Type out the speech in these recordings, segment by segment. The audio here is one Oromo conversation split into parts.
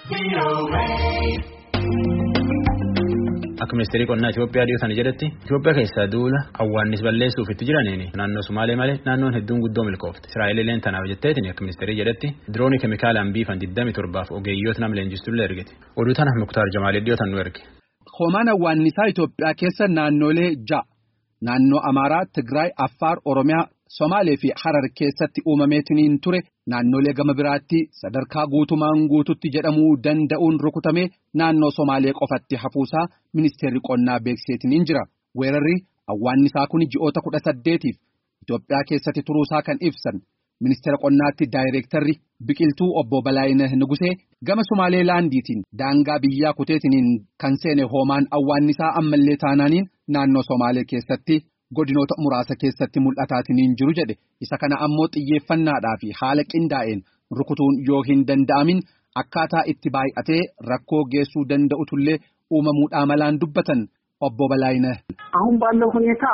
Akka ministeerri qonnaa Itoophiyaa dhiyootan jedhetti Itoophiyaa keessaa duula awwaannis balleessuuf itti jiraniin naannoo Sumaalee malee naannoon hedduun guddoo milkoofte. Israa'eelileen tanaaf jetteetiin akka ministeerri jedhetti diroonii keemikaalaan biifan 27 ogeeyyoota nama leenjistullee ergite. Oduu tana Muktaar Jamaalee dhiyootan nu erge. Hoomaan awwaannisaa Itoophiyaa keessa naannolee ja'a naannoo Amaaraa, Tigraay, Affaar, Oromiyaa, Somaalee fi Harar keessatti uumameetiin ture naannolee gama biraatti sadarkaa guutumaan guututti jedhamuu danda'uun rukutamee naannoo Somaalee qofatti hafuusaa ministeerri qonnaa beeksiseetiin jira. Weerarri awwaannisaa kun ji'oota 18tiif Itoophiyaa keessatti turuusaa kan ibsan ministeera qonnaatti daayireektarri biqiltuu obbo Balaayinah Nugusee gama Somaalee laandiitiin daangaa biyyaa kuteetiin kan seene hoomaan awwaannisaa ammallee taanaaniin naannoo Somaalee keessatti godinoota muraasa keessatti mul'ataatiin jiru jedhe. Isa kana ammoo xiyyeeffannaadhaa fi haala qindaa'een rukutuun yoo hin danda'amin akkaataa itti baay'atee rakkoo geessuu danda'utullee uumamuudhaa malaan dubbatan obbo Balaayinah. አሁን ባለው ሁኔታ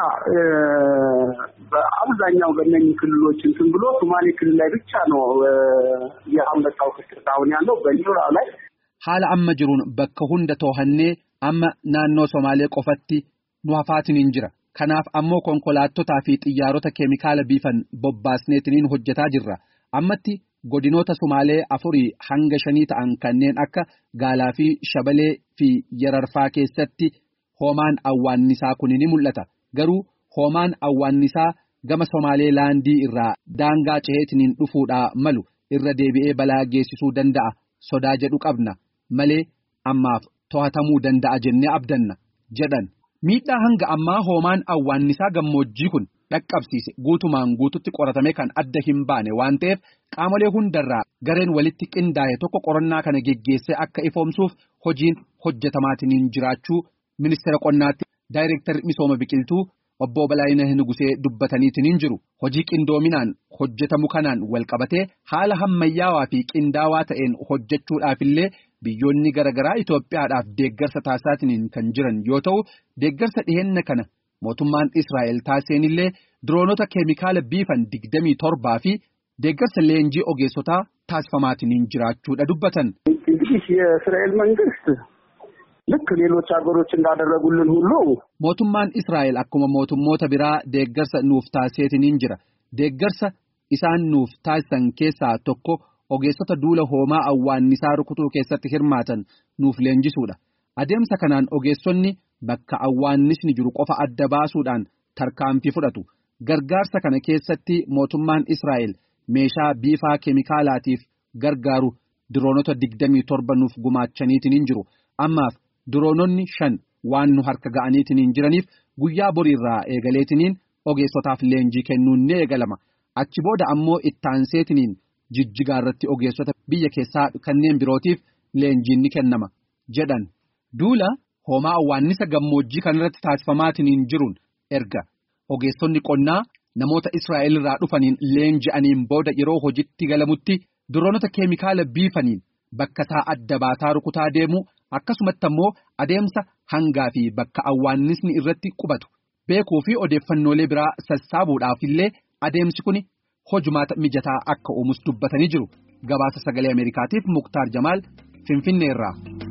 በአብዛኛው በእነኚህ ክልሎች እንትን ብሎ ሶማሌ ክልል ላይ ብቻ ነው ያመጣው ክስተት አሁን ያለው በኒውራው ላይ haala amma jiruun bakka hunda toohannee amma naannoo Somaalee qofatti nu hafaatiin jira. Kanaaf ammoo konkolaattotaa fi xiyyaarota keemikaala biifan bobbaasneetiin hojjetaa jirra. Ammatti godinoota Somaalee 4 hanga 5 ta'an kanneen akka Gaalaa fi Shabalee fi Yararfaa keessatti hoomaan awwaannisaa kun ni mul'ata. Garuu hoomaan awwaannisaa gama Somaalee laandii irraa daangaa ceheetiin dhufuudhaa malu irra deebi'ee balaa geessisuu danda'a sodaa jedhu qabna malee ammaaf to'atamuu danda'a jennee abdanna jedhan. Miidhaa hanga ammaa hoomaan awwaannisaa gammoojjii kun dhaqqabsiise guutumaan guututti qoratame kan adda hin baane waan ta'eef qaamolee hundarraa gareen walitti qindaa'e tokko qorannaa kana geggeessee akka ifoomsuuf hojiin hojjetamaatiin jiraachuu ministeera qonnaatti daayireektarri misooma biqiltuu obbo Balaayinah Nugusee dubbataniitiin jiru. Hojii qindoominaan hojjetamu kanaan walqabatee haala hammayyaawaa fi qindaawaa ta'een hojjechuudhaafillee biyyoonni garaagaraa Itoophiyaadhaaf deeggarsa taasisaatiin kan jiran yoo ta'u deeggarsa dhiheenya kana mootummaan Israa'el taasiseenillee diroonota keemikaala biifan 27 fi deeggarsa leenjii ogeessotaa taasifamaatiin jiraachuudha dubbatan. የእስራኤል መንግስት ልክ ሌሎች ሀገሮች እንዳደረጉልን ሁሉ mootummaan Israa'el akkuma mootummoota biraa deeggarsa nuuf taasiseetiin jira. Deeggarsa isaan nuuf taasisan keessaa tokko ogeessota duula hoomaa awwaannisaa rukutuu keessatti hirmaatan nuuf leenjisuudha. Adeemsa kanaan ogeessonni bakka awwaannisni jiru qofa adda baasuudhaan tarkaanfii fudhatu. Gargaarsa kana keessatti mootummaan Israa'el meeshaa biifaa keemikaalaatiif gargaaru diroonota 27 nuuf gumaachaniitiin jiru. Ammaaf diroononni 5 waan nu harka ga'aniitiin jiraniif guyyaa boriirraa eegaleetiin ogeessotaaf leenjii kennuun ni eegalama. Achi booda ammoo ittaanseetiin Jijjigaa irratti ogeessota biyya keessaa kanneen birootiif leenjiin ni kennama jedhan. Duula hoomaa awwaannisa gammoojjii kanarratti taasifamaatiin jiruun erga ogeessonni qonnaa namoota Israa'el irraa dhufaniin leenji'aniin booda yeroo hojiitti galamutti diroonota keemikaala biifaniin bakka isaa adda baataa rukutaa deemu akkasumatti ammoo adeemsa hangaa fi bakka awwaannisni irratti qubatu beekuu fi odeeffannoolee biraa sassaabuudhaafillee adeemsi kun hojumaata mijataa akka uumus dubbatanii jiru. Gabaasa sagalee Ameerikaatiif Muktaar Jamaal Finfinneerraa.